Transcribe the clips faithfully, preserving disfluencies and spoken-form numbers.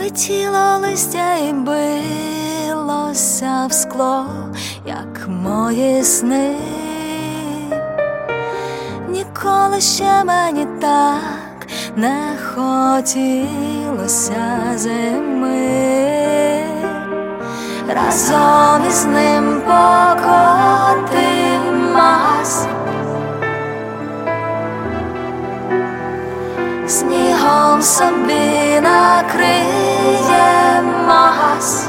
Летіло листя і билося в скло, як мої сни. Ніколи ще мені так не хотілося зими. Разом із ним покотимось, снігом собі накриємось.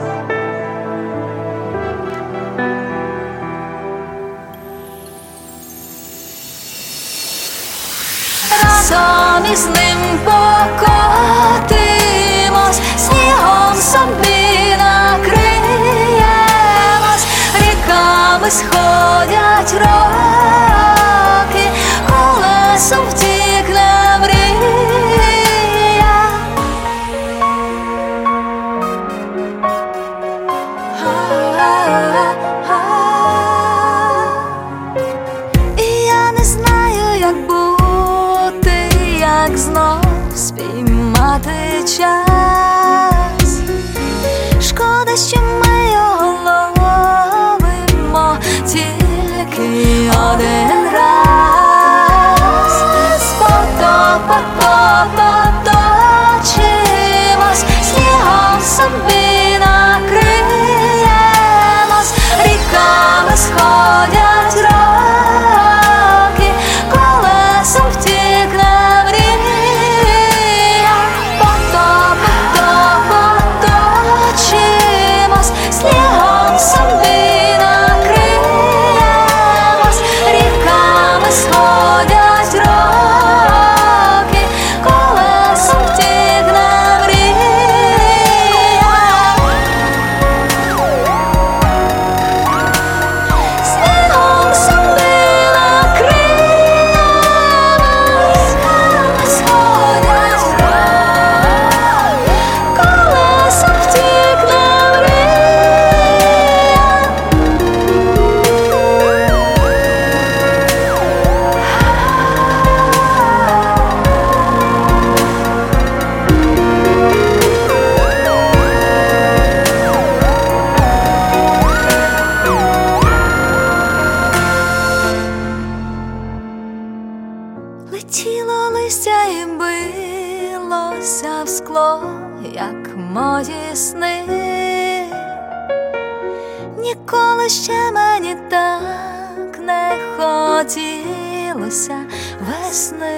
Разом із ним покотимось, снігом собі накриємось. Ріками сходять роки, колесом втікне мрія. І я не знаю, як бути, як знов спіймати час. Шкода, що ми його ловимо тільки один раз. З потопа поточимось, снігом собі накриємось. Ріками сходять роки, колесом втікне мрія. Потопа поточимось, снігом собі накриємось. Ріками сходять роки, колесом втікне мрія. Снігом собі накриємось, сходять роки, колесом втікне Летіло листя і билося в скло, як мої сни. Ніколи ще мені так не хотілося весни.